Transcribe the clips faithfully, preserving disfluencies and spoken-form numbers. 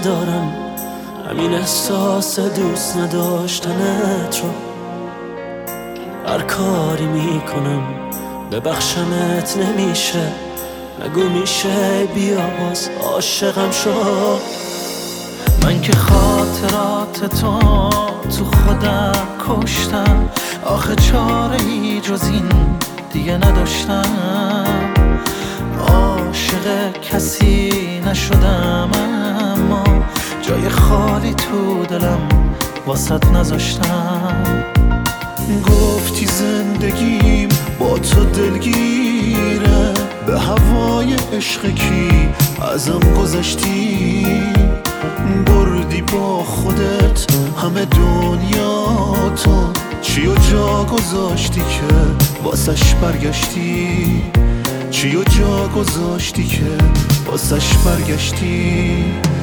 ندارم همین احساس دوست نداشتنت رو. هر کاری میکنم ببخشمت نمیشه، نگو میشه بیا باز عاشقم شو. من که خاطرات تو تو خودم کشتم، آخه چاره ای جز این دیگه نداشتم. عاشق کسی نشدم اما جای خالی تو دلم واسط نذاشتم. گفتی زندگیم با تو دلگیره، به هوای عشق کی ازم گذشتی. بردی با خودت همه دنیا تو، چی و جا گذاشتی که واسش برگشتی. چی و جا گذاشتی که واسش برگشتی.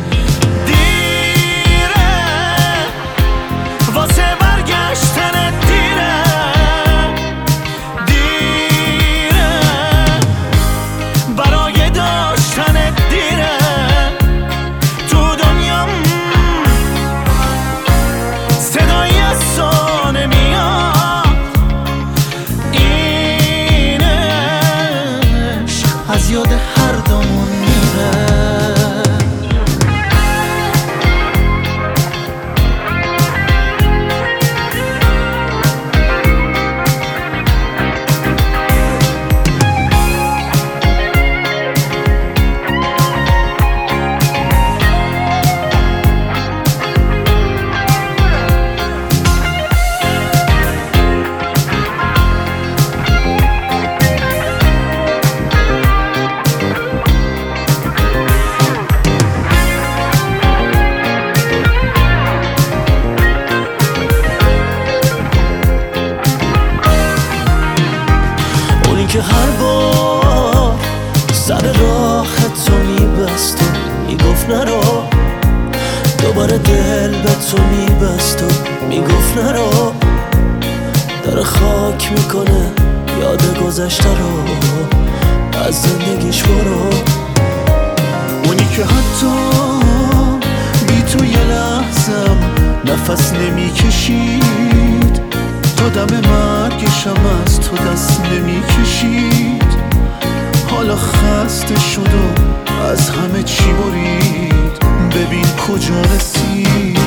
دیره واسه برگشتن دیره، دیره برای داشتن دیره. تو دنیام صدای از تو نمیاد، این عشق از یاد هر دومون میره. که هر بار سر راه تو میبست و میگفت نرو، دوباره دل به تو میبست و میگفت نرو. داره خاک میکنه یاد گذشته رو، از زندگیش برو. اونی که حتی بی تو یه لحظم نفس نمیکشید، تا دم مرگشم از تو دست نمیکشید. حالا خسته شد و از همه چی برید، ببین کجا رسید.